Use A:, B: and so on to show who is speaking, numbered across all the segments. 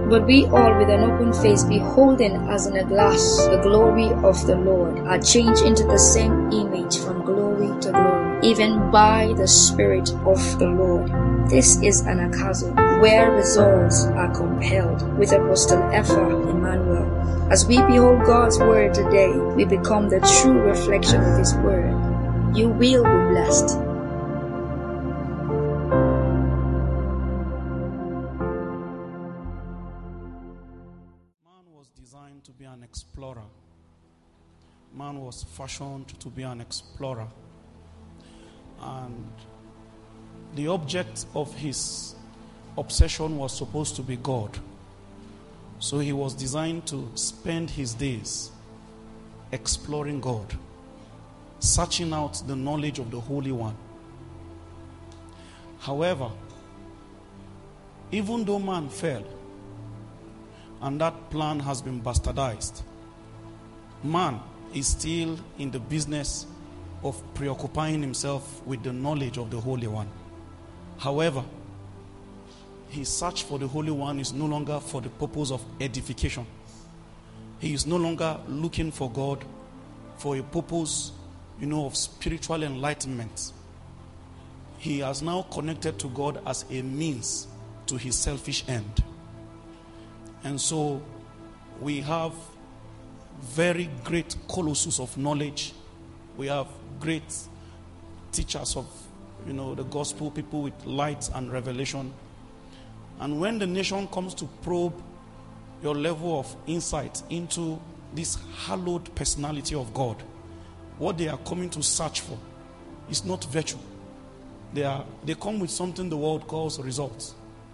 A: But we all with an open face, beholding as in a glass the glory of the Lord, are changed into the same image from glory to glory, even by the Spirit of the Lord. This is an acaso, where results are compelled with Apostle Epha Emmanuel. As we behold God's word today, we become the true reflection of His word. You will be blessed.
B: Man was designed to be an explorer. Man was fashioned to be an explorer. And the object of his obsession was supposed to be God. So he was designed to spend his days exploring God, searching out the knowledge of the Holy One. However, even though man fell, and that plan has been bastardized, man is still in the business of preoccupying himself with the knowledge of the Holy One. However, his search for the Holy One is no longer for the purpose of edification. He is no longer looking for God for a purpose, of spiritual enlightenment. He has now connected to God as a means to his selfish end. And so we have very great colossus of knowledge. We have great teachers of the gospel, people with light and revelation. And when the nation comes to probe your level of insight into this hallowed personality of God, what they are coming to search for is not virtue. They come with something the world calls results.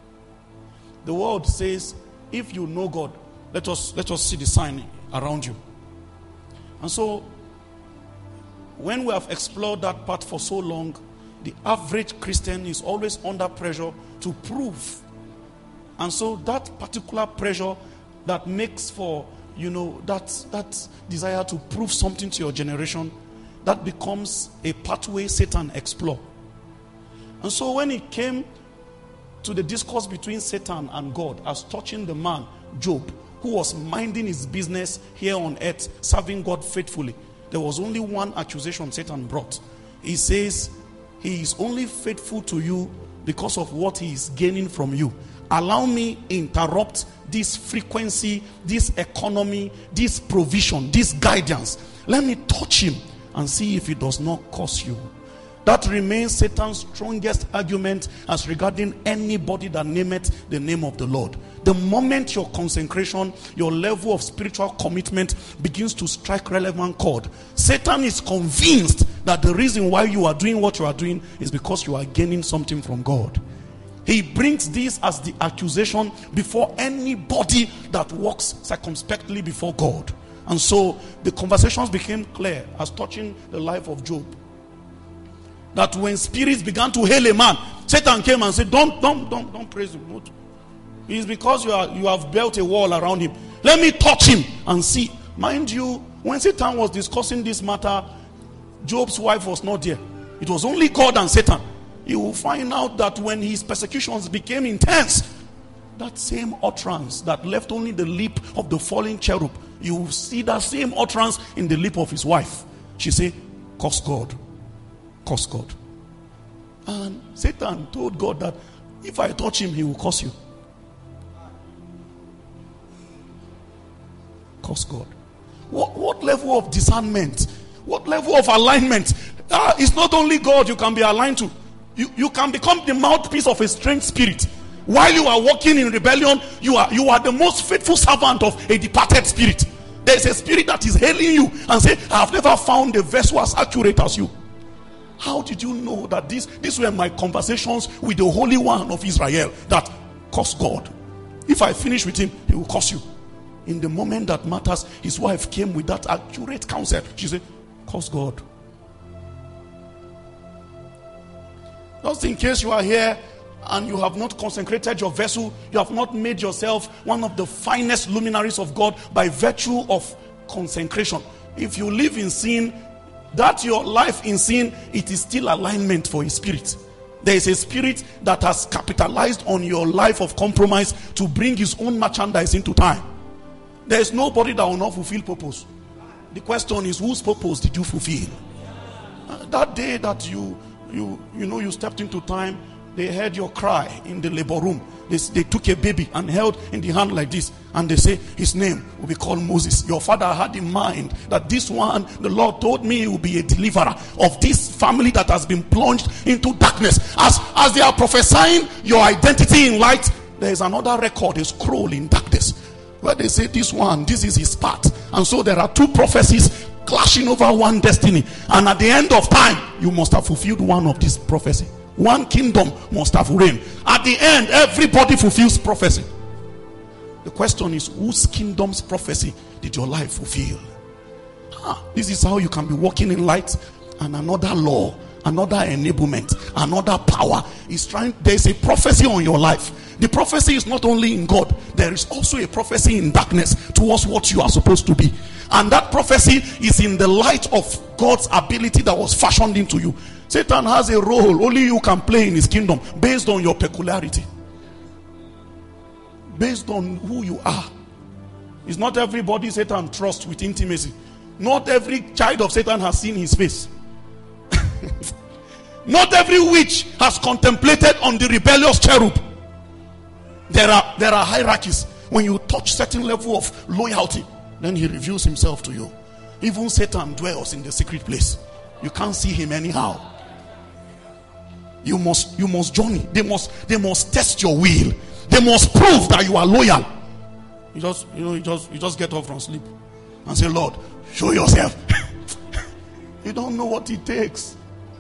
B: The world says, if you know God, let us see the sign around you. And so, when we have explored that part for so long, the average Christian is always under pressure to prove. And so that particular pressure that makes for, that desire to prove something to your generation, that becomes a pathway Satan explore. And so when it came to the discourse between Satan and God as touching the man, Job, who was minding his business here on earth, serving God faithfully, there was only one accusation Satan brought. He says, he is only faithful to you because of what he is gaining from you. Allow me interrupt this frequency, this economy, this provision, this guidance. Let me touch him and see if it does not cost you. That remains Satan's strongest argument as regarding anybody that nameth the name of the Lord. The moment your consecration, your level of spiritual commitment begins to strike relevant chord, Satan is convinced that the reason why you are doing what you are doing is because you are gaining something from God. He brings this as the accusation before anybody that walks circumspectly before God. And so the conversations became clear as touching the life of Job. That when spirits began to hail a man, Satan came and said, don't praise him. It is because you have built a wall around him. Let me touch him and see. Mind you, when Satan was discussing this matter, Job's wife was not there. It was only God and Satan. You will find out that when his persecutions became intense, that same utterance that left only the lip of the fallen cherub, you will see that same utterance in the lip of his wife. She said, curse God. Curse God. And Satan told God that if I touch him, he will curse you. Curse God. What level of discernment? What level of alignment? It's not only God you can be aligned to. You can become the mouthpiece of a strange spirit. While you are walking in rebellion, you are the most faithful servant of a departed spirit. There is a spirit that is hailing you and say, I have never found a vessel as accurate as you. How did you know that these were my conversations with the Holy One of Israel? That curse God. If I finish with him, he will curse you. In the moment that matters, his wife came with that accurate counsel. She said, curse God. Just in case you are here and you have not consecrated your vessel, you have not made yourself one of the finest luminaries of God by virtue of consecration. If you live in sin, that your life in sin, it is still alignment for his spirit. There is a spirit that has capitalized on your life of compromise to bring his own merchandise into time. There is nobody that will not fulfill purpose. The question is, whose purpose did you fulfill? That day that you stepped into time, they heard your cry in the labor room. They took a baby and held in the hand like this, and they say his name will be called Moses. Your father had in mind that this one, the Lord told me, will be a deliverer of this family that has been plunged into darkness. As they are prophesying your identity in light, there is another record, a scroll in darkness, where they say this one, this is his part. And so there are two prophecies clashing over one destiny, and at the end of time, you must have fulfilled one of these prophecies. One kingdom must have reigned. At the end, everybody fulfills prophecy. The question is, whose kingdom's prophecy did your life fulfill? This is how you can be walking in light, and another law, another enablement, another power is trying. There's a prophecy on your life. The prophecy is not only in God, there is also a prophecy in darkness towards what you are supposed to be. And that prophecy is in the light of God's ability that was fashioned into you. Satan has a role only you can play in his kingdom based on your peculiarity, based on who you are. It's not everybody Satan trusts with intimacy. Not every child of Satan has seen his face. Not every witch has contemplated on the rebellious cherub. There are hierarchies. When you touch certain level of loyalty, then he reveals himself to you. Even Satan dwells in the secret place. You can't see him anyhow. You must journey. They must test your will. They must prove that you are loyal. You just get up from sleep and say, Lord, show yourself. You don't know what it takes.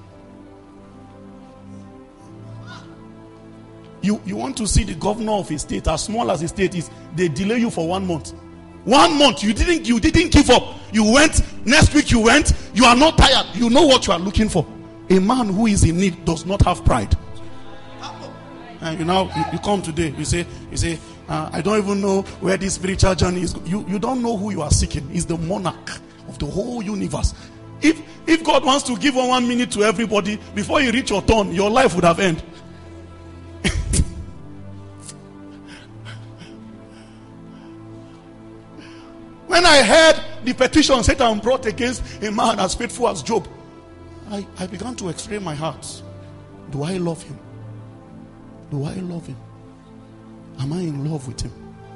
B: You want to see the governor of a state, as small as a state is, they delay you for 1 month. 1 month, you didn't give up. You went, next week you went, you are not tired. You know what you are looking for. A man who is in need does not have pride. And you come today, you say, I don't even know where this spiritual journey is. You don't know who you are seeking. He's the monarch of the whole universe. If God wants to give 1 minute to everybody, before you reach your turn, your life would have ended. When I heard the petition Satan brought against a man as faithful as Job, I began to explain my heart. Do I love him? Do I love him? Am I in love with him?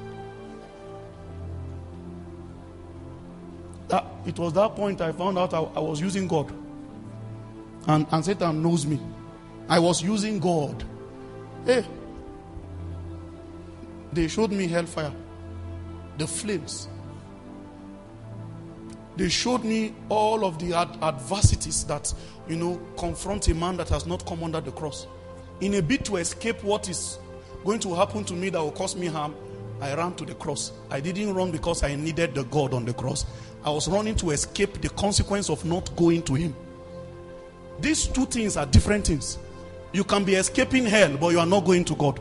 B: It was that point I found out I was using God. And Satan knows me. I was using God. Hey, they showed me hellfire, the flames. They showed me all of the adversities that, confront a man that has not come under the cross. In a bid to escape what is going to happen to me that will cause me harm, I ran to the cross. I didn't run because I needed the God on the cross. I was running to escape the consequence of not going to him. These two things are different things. You can be escaping hell, but you are not going to God.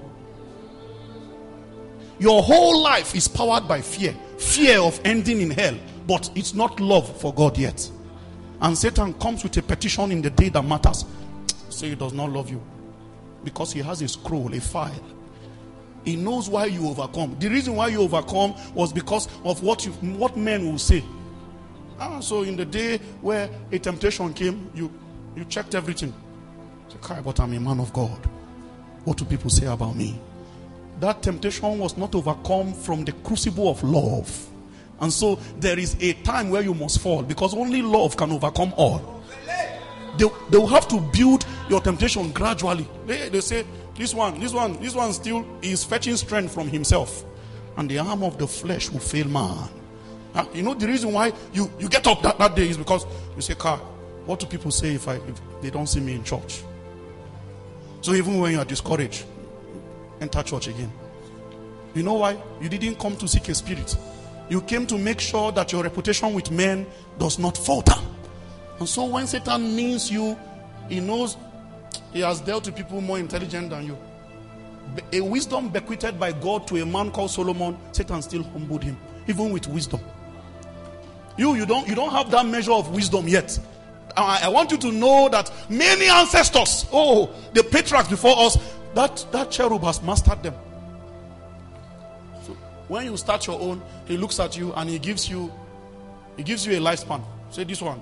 B: Your whole life is powered by fear. Fear of ending in hell. But it's not love for God yet. And Satan comes with a petition in the day that matters. Say he does not love you. Because he has a scroll, a file. He knows why you overcome. The reason why you overcome was because of what men will say. So in the day where a temptation came, you checked everything. Say, but I'm a man of God. What do people say about me? That temptation was not overcome from the crucible of love. And so there is a time where you must fall, because only love can overcome all. They will have to build your temptation gradually. They say, this one still is fetching strength from himself. And the arm of the flesh will fail man. The reason why you get up that day is because you say, what do people say if they don't see me in church? So even when you are discouraged, enter church again. You know why? You didn't come to seek a spirit. You came to make sure that your reputation with men does not falter. And so when Satan means you, he knows he has dealt with people more intelligent than you. A wisdom bequeathed by God to a man called Solomon, Satan still humbled him, even with wisdom. You don't have that measure of wisdom yet. I want you to know that many ancestors, the patriarchs before us, that cherub has mastered them. So when you start your own, he looks at you and he gives you a lifespan. Say this one.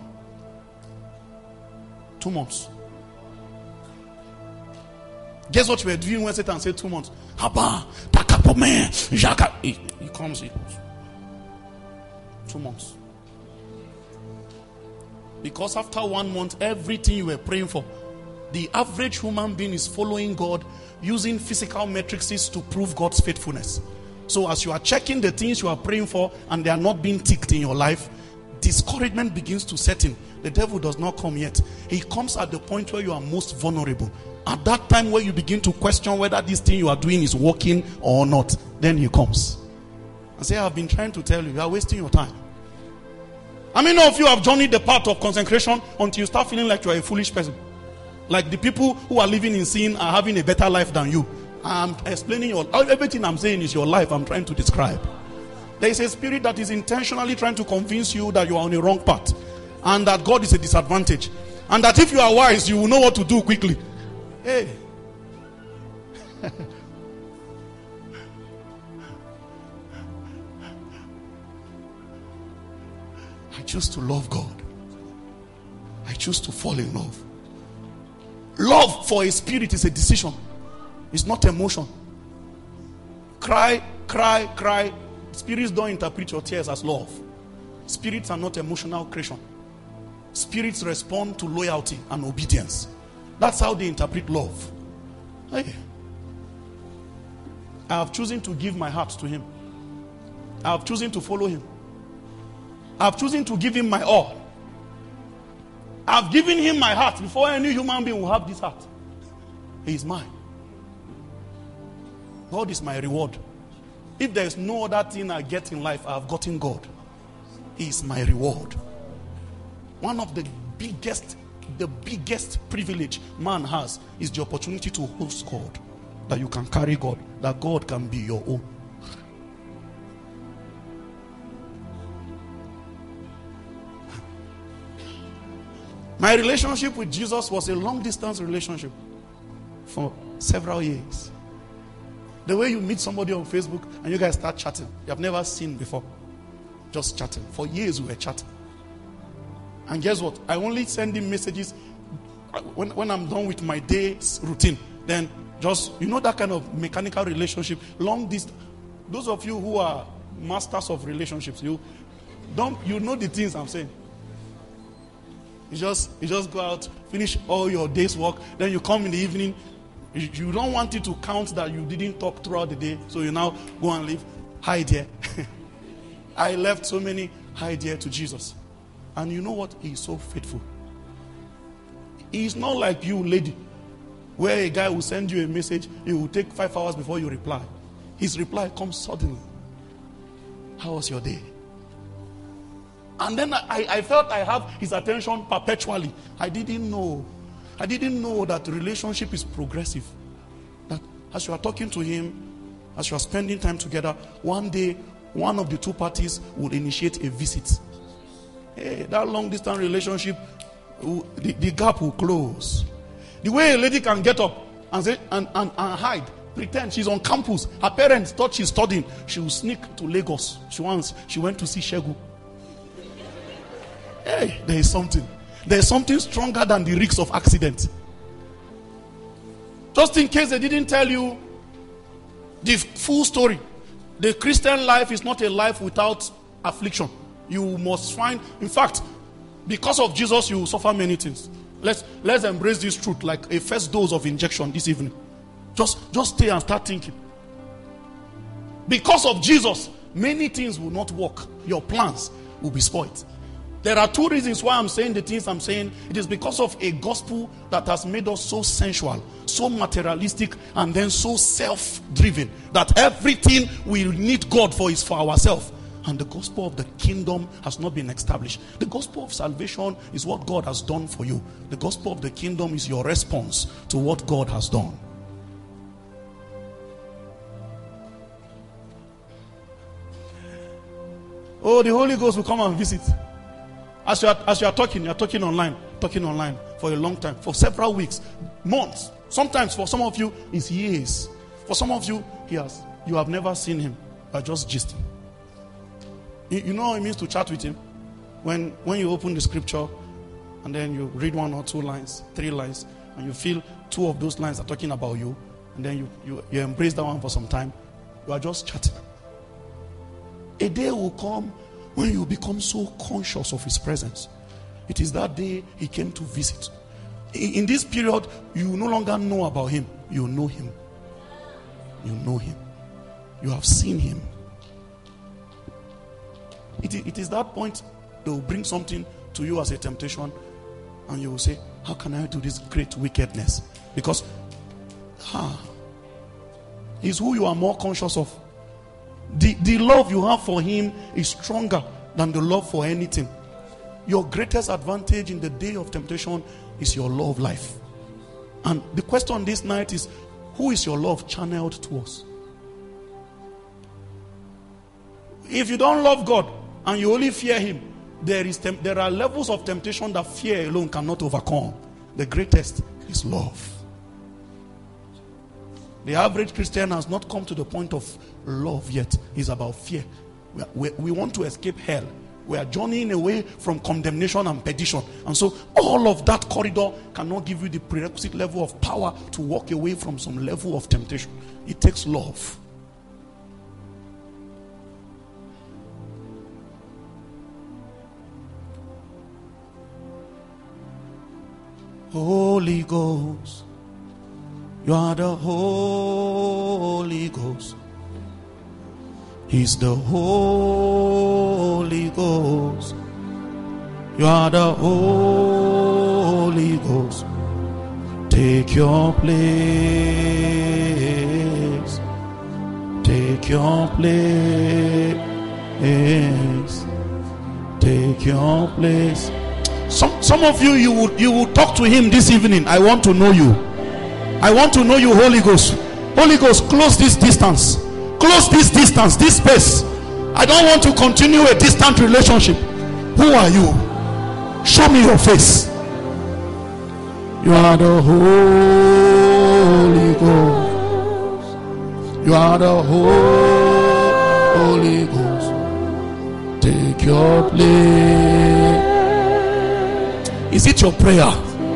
B: 2 months. Guess what you were doing when Satan said 2 months? He comes. 2 months. Because after 1 month, everything you were praying for, the average human being is following God using physical matrices to prove God's faithfulness. So as you are checking the things you are praying for and they are not being ticked in your life, discouragement begins to set in. The devil does not come yet. He comes at the point where you are most vulnerable. At that time where you begin to question whether this thing you are doing is working or not, then he comes and say, I've been trying to tell you, you are wasting your time. How many of you have journeyed the path of consecration until you start feeling like you are a foolish person? Like the people who are living in sin are having a better life than you. I'm explaining everything I'm saying is your life I'm trying to describe. There is a spirit that is intentionally trying to convince you that you are on the wrong path and that God is a disadvantage. And that if you are wise, you will know what to do quickly. Hey. I choose to love God. I choose to fall in love. Love for a spirit is a decision. It's not emotion. Cry, cry, cry. Spirits don't interpret your tears as love. Spirits are not emotional creation. Spirits respond to loyalty and obedience. That's how they interpret love. Hey. I have chosen to give my heart to him. I have chosen to follow him. I have chosen to give him my all. I have given him my heart before any human being will have this heart. He is mine. God is my reward. If there is no other thing I get in life, I have gotten God. He is my reward. One of the biggest privilege man has is the opportunity to host God. That you can carry God. That God can be your own. My relationship with Jesus was a long distance relationship for several years. The way you meet somebody on Facebook and you guys start chatting, you have never seen before. Just chatting. For years we were chatting. And guess what? I only send him messages when I'm done with my day's routine. Then just, that kind of mechanical relationship, long distance. Those of you who are masters of relationships, you know the things I'm saying. You just go out, finish all your day's work, then you come in the evening. You don't want it to count that you didn't talk throughout the day, so you now go and leave. Hi dear. I left so many hi dear to Jesus. And you know what? He is so faithful. He is not like you, lady, where a guy will send you a message, it will take 5 hours before you reply. His reply comes suddenly. How was your day? And then I felt I have his attention perpetually. I didn't know that relationship is progressive. That as you are talking to him, as you are spending time together, one day, one of the two parties will initiate a visit. Hey, that long distance relationship, the gap will close. The way a lady can get up and say and hide, pretend she's on campus. Her parents thought she's studying. She will sneak to Lagos. She went to see Shegu. Hey, there is something. There is something stronger than the risks of accident. Just in case they didn't tell you the full story, the Christian life is not a life without affliction. You must find, in fact, because of Jesus, you will suffer many things. Let's embrace this truth like a first dose of injection this evening. Just stay and start thinking. Because of Jesus, many things will not work. Your plans will be spoiled. There are two reasons why I'm saying the things I'm saying. It is because of a gospel that has made us so sensual, so materialistic, and then so self-driven that everything we need God for is for ourselves. And the gospel of the kingdom has not been established. The gospel of salvation is what God has done for you. The gospel of the kingdom is your response to what God has done. Oh, the Holy Ghost will come and visit. As you are talking, you're talking online for a long time, for several weeks, months. Sometimes for some of you, it's years. For some of you, you have never seen him. You are just gisting. You know what it means to chat with him? When you open the scripture and then you read 1 or 2 lines, 3 lines, and you feel 2 of those lines are talking about you, and then you embrace that one for some time, you are just chatting. A day will come when you become so conscious of his presence. It is that day he came to visit. In this period, you no longer know about him. You know him. You know him. You have seen him. It is that point they will bring something to you as a temptation, and you will say, how can I do this great wickedness? Because he's who you are more conscious of. The love you have for him is stronger than the love for anything. Your greatest advantage in the day of temptation is your love life. And the question this night is, who is your love channeled towards? If you don't love God and you only fear him, there are levels of temptation that fear alone cannot overcome. The greatest is love. The average Christian has not come to the point of love yet. It's about fear. We want to escape hell. We are journeying away from condemnation and perdition. And so all of that corridor cannot give you the prerequisite level of power to walk away from some level of temptation. It takes love. Holy Ghost, you are the Holy Ghost. He's the Holy Ghost. You are the Holy Ghost. Take your place. Take your place. Take your place. Some of you would talk to him this evening. I want to know you. I want to know you, Holy Ghost. Holy Ghost, close this distance. Close this distance, this space. I don't want to continue a distant relationship. Who are you? Show me your face. You are the Holy Ghost. You are the Holy Ghost. Take your place. Is it your prayer?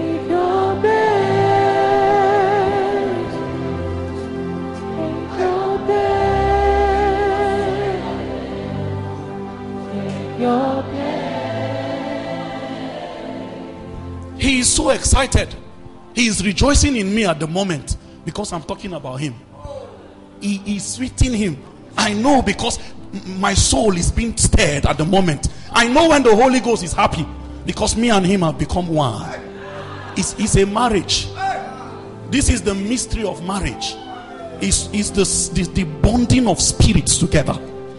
B: He is so excited. He is rejoicing in me at the moment because I'm talking about him. He is sweeting him. I know because my soul is being stirred at the moment. I know when the Holy Ghost is happy because me and him have become one. It's a marriage. This is the mystery of marriage. It's the bonding of spirits together.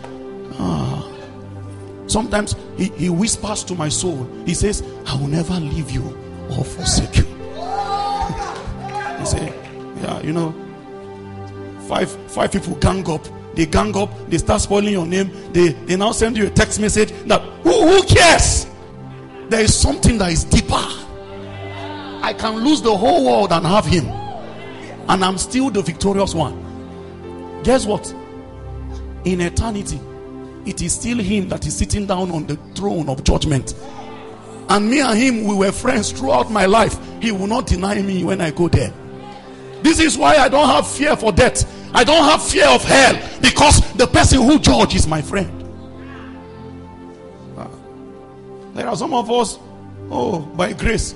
B: Sometimes he whispers to my soul. He says, I will never leave you or forsake you. He say, yeah, you know, five people gang up. They gang up. They start spoiling your name. They now send you a text message that who cares? There is something that is deeper. I can lose the whole world and have him, and I'm still the victorious one. Guess what? In eternity, it is still him that is sitting down on the throne of judgment. And me and him, we were friends throughout my life. He will not deny me when I go there. This is why I don't have fear for death. I don't have fear of hell, because the person who judges is my friend. There are some of us, by grace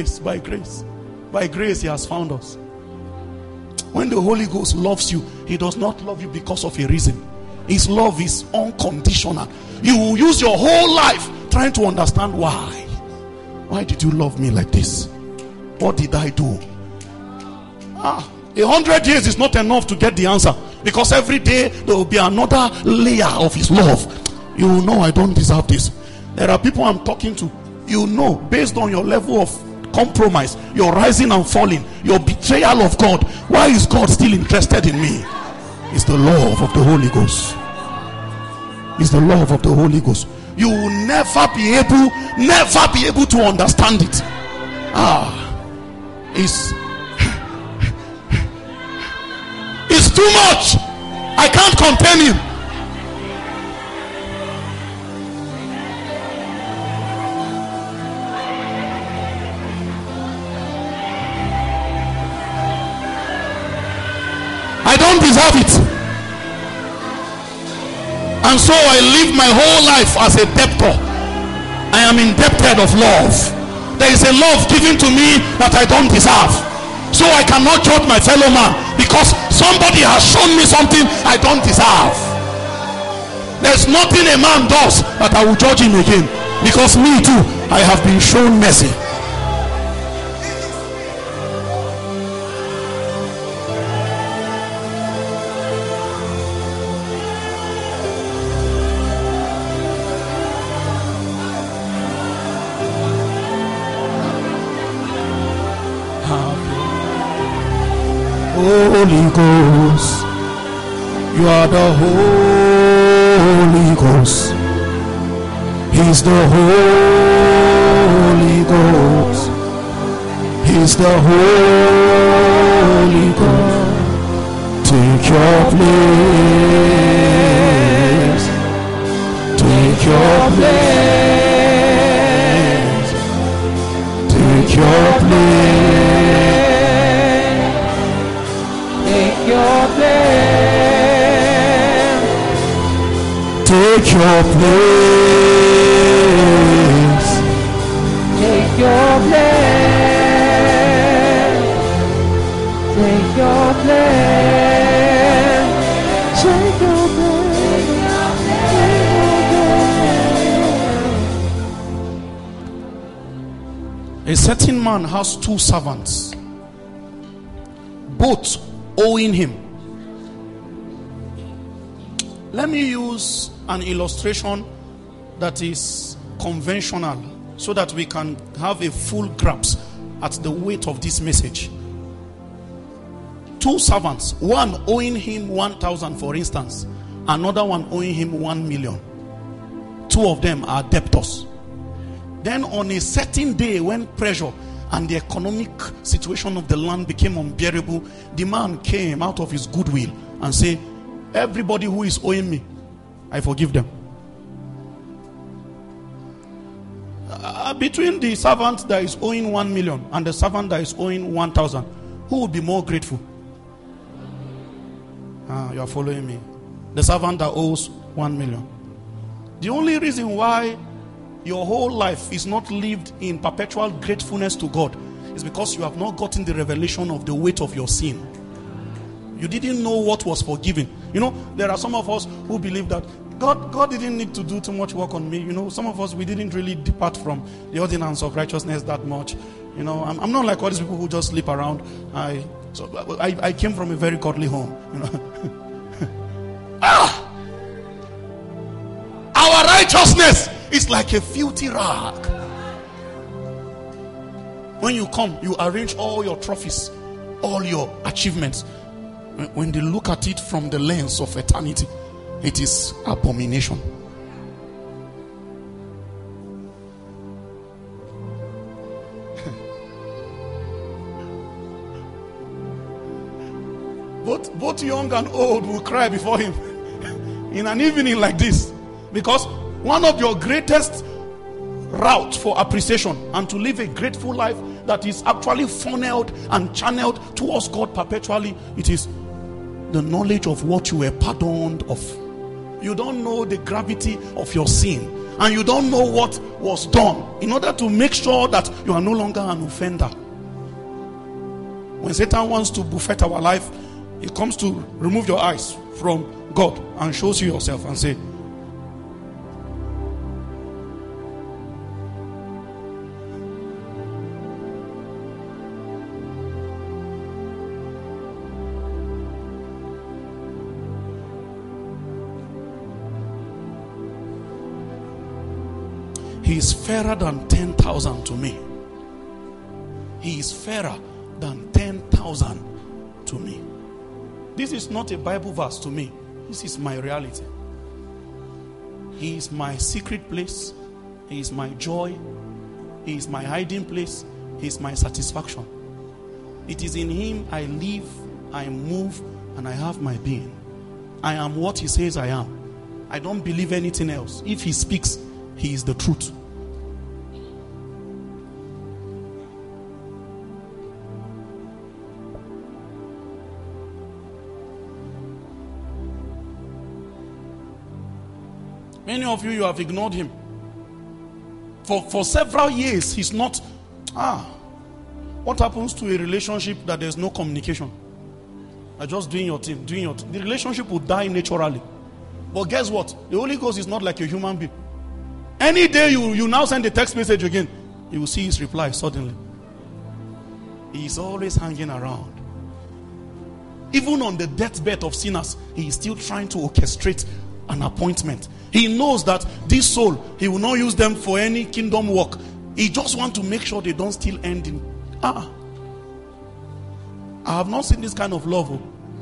B: he has found us. When the Holy Ghost loves you, he does not love you because of a reason. His love is unconditional. You will use your whole life trying to understand why. Why did you love me like this? What did I do? 100 years is not enough to get the answer, because every day there will be another layer of his love. You will know I don't deserve this. There are people I'm talking to, you know, based on your level of compromise, your rising and falling, your betrayal of God, why is God still interested in me? It's the love of the Holy Ghost. It's the love of the Holy Ghost. you will never be able to understand it. It's too much. I can't contain him. I don't deserve it. And so I live my whole life as a debtor. I am indebted of love. There is a love given to me that I don't deserve. So I cannot judge my fellow man because somebody has shown me something I don't deserve. There's nothing a man does that I will judge him again, because me too, I have been shown mercy. Holy Ghost, you are the Holy Ghost. He's the Holy Ghost. He's the Holy Ghost. Take your place. Take your place. Take your place. Your place. Take your place. Take your place. Take your place. Take your place. A certain man has 2 servants, both owing him. Let me use an illustration that is conventional so that we can have a full grasp at the weight of this message. 2 servants, one owing him 1,000, for instance, another one owing him 1 million. 2 of them are debtors. Then on a certain day, when pressure and the economic situation of the land became unbearable, the man came out of his goodwill and said, everybody who is owing me, I forgive them. Between the servant that is owing 1 million and the servant that is owing 1,000, who would be more grateful? You are following me? The servant that owes 1 million. The only reason why your whole life is not lived in perpetual gratefulness to God is because you have not gotten the revelation of the weight of your sin. You didn't know what was forgiven. You know, there are some of us who believe that God didn't need to do too much work on me. You know, some of us, we didn't really depart from the ordinance of righteousness that much. You know, I'm not like all these people who just sleep around. I came from a very godly home. You know. Our righteousness is like a filthy rag. When you come, you arrange all your trophies, all your achievements. When they look at it from the lens of eternity, it is abomination. Both young and old will cry before him in an evening like this, because one of your greatest route for appreciation and to live a grateful life that is actually funneled and channeled towards God perpetually, it is the knowledge of what you were pardoned of. You don't know the gravity of your sin, and you don't know what was done in order to make sure that you are no longer an offender. When Satan wants to buffet our life, he comes to remove your eyes from God and shows you yourself and say, he is fairer than 10,000 to me. He is fairer than 10,000 to me. This is not a Bible verse to me. This is my reality. He is my secret place. He is my joy. He is my hiding place. He is my satisfaction. It is in him I live, I move, and I have my being. I am what he says I am. I don't believe anything else. If he speaks, he is the truth. Many of you have ignored him. For several years, he's not. What happens to a relationship that there's no communication? Just doing your thing, The relationship will die naturally. But guess what? The Holy Ghost is not like a human being. Any day you now send a text message again, you will see his reply suddenly. He is always hanging around. Even on the deathbed of sinners, he is still trying to orchestrate an appointment. He knows that this soul, he will not use them for any kingdom work. He just wants to make sure they don't still end in. I have not seen this kind of love.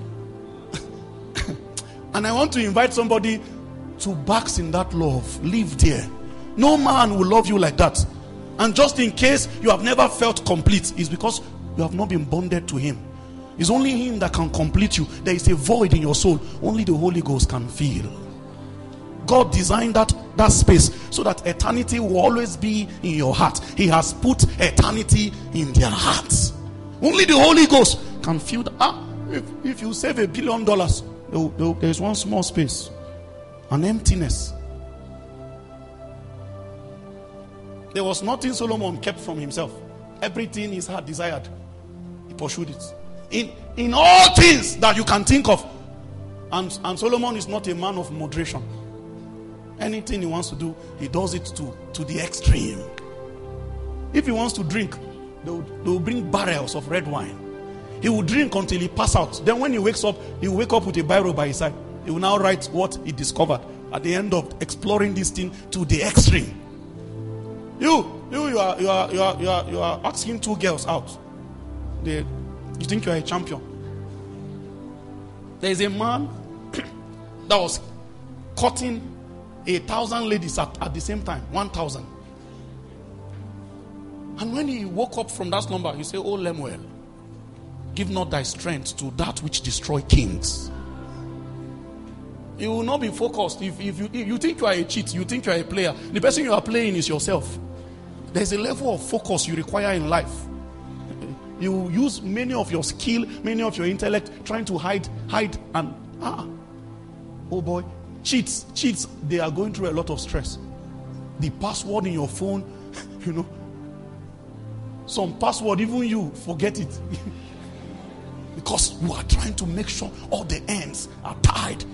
B: And I want to invite somebody to bask in that love. Live there. No man will love you like that. And just in case you have never felt complete, it's because you have not been bonded to him. It's only him that can complete you. There is a void in your soul. Only the Holy Ghost can fill. God designed that space so that eternity will always be in your heart. He has put eternity in their hearts. Only the Holy Ghost can fill that. If you save $1 billion, there's one small space, an emptiness. There was nothing Solomon kept from himself. Everything his heart desired, he pursued it. In all things that you can think of. And Solomon is not a man of moderation. Anything he wants to do, he does it to the extreme. If he wants to drink, they will bring barrels of red wine. He will drink until he passes out. Then when he wakes up, he will wake up with a Bible by his side. He will now write what he discovered at the end of exploring this thing to the extreme. You are asking 2 girls out. You think you are a champion. There is a man that was cutting 1,000 ladies at the same time. 1,000. And when he woke up from that slumber, he said, "Oh Lemuel, give not thy strength to that which destroy kings." You will not be focused. If you think you are a cheat, you think you are a player, the person you are playing is yourself. There's a level of focus you require in life. You use many of your skill, many of your intellect, trying to hide and oh boy, cheats, they are going through a lot of stress. The password in your phone, some password, even you forget it. Because you are trying to make sure all the ends are tied.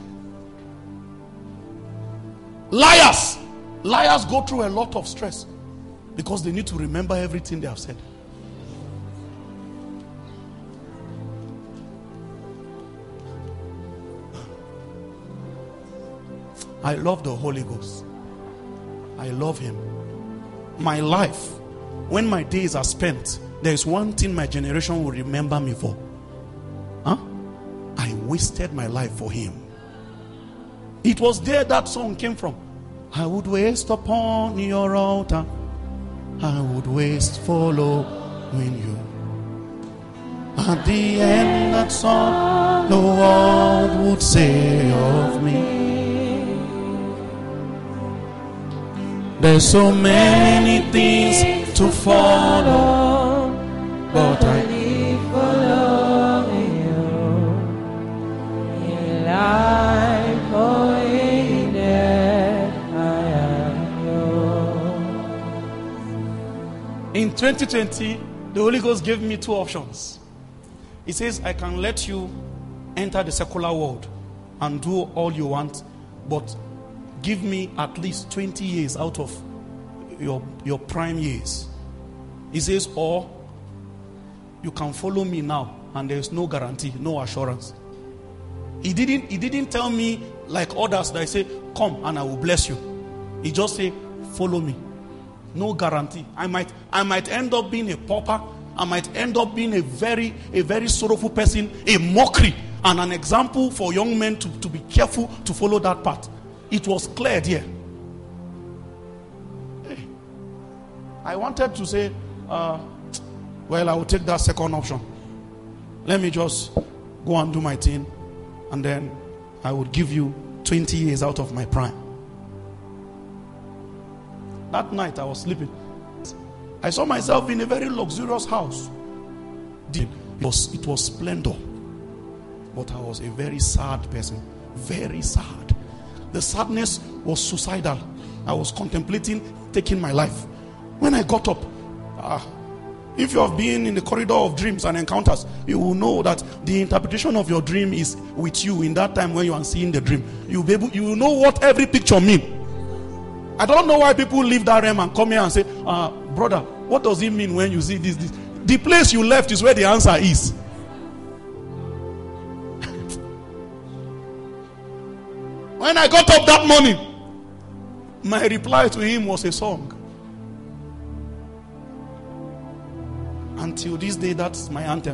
B: Liars go through a lot of stress because they need to remember everything they have said. I love the Holy Ghost. I love him. My life, when my days are spent, there is one thing my generation will remember me for. I wasted my life for him. It was there that song came from. I would waste upon your altar. I would waste following you. At the end that song, the world would say of me, there's so many things to follow, but I live following you. In life or in death, I am yours. In 2020, the Holy Ghost gave me 2 options. He says, I can let you enter the secular world and do all you want, but give me at least 20 years out of your prime years. He says, or you can follow me now and there's no guarantee, no assurance. He didn't tell me like others that I say, come and I will bless you. He just say, follow me. No guarantee. I might end up being a pauper. I might end up being a very sorrowful person, a mockery, and an example for young men to be careful to follow that path. It was clear here. I wanted to say, well, I will take that second option. Let me just go and do my thing, and then I would give you 20 years out of my prime. That night I was sleeping. I saw myself in a very luxurious house. It was splendor. But I was a very sad person. Very sad. The sadness was suicidal. I was contemplating taking my life. When I got up, if you have been in the corridor of dreams and encounters, you will know that the interpretation of your dream is with you in that time when you are seeing the dream. You will know what every picture means. I don't know why people leave that realm and come here and say, brother, what does it mean when you see this? The place you left is where the answer is. When I got up that morning, my reply to him was a song. Until this day, that's my anthem.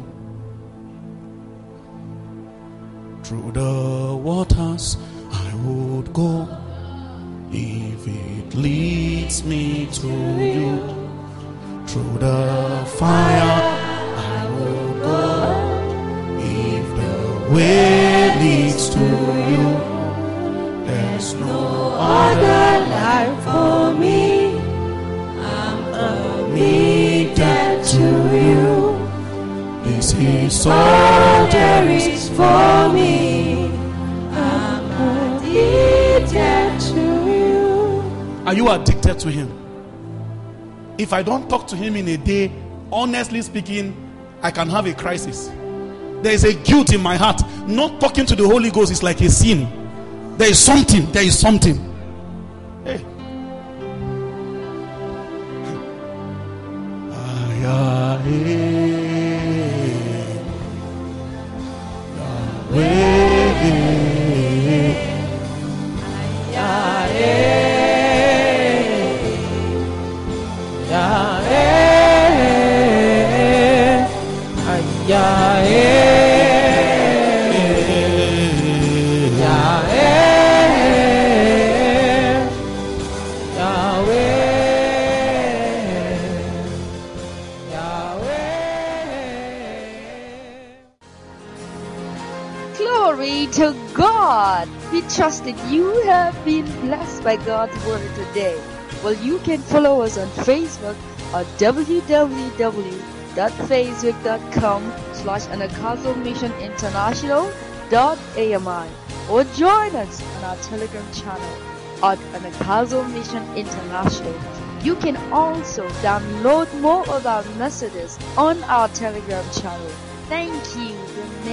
B: Through the waters I would go, if it leads me to you. Through the fire I would go, if the way leads to you. There's no other life for me. I'm committed to you. This is all there is for me. I'm addicted to you. Are you addicted to him? If I don't talk to him in a day, honestly speaking, I can have a crisis. There is a guilt in my heart. Not talking to the Holy Ghost is like a sin. There is something. There is something. Hey.
A: Glory to God. We trust that you have been blessed by God's word today. Well, you can follow us on Facebook at www.facebook.com/anagkazo-mission-international.ami, or join us on our Telegram channel at Anagkazo Mission International. You can also download more of our messages on our Telegram channel. Thank you.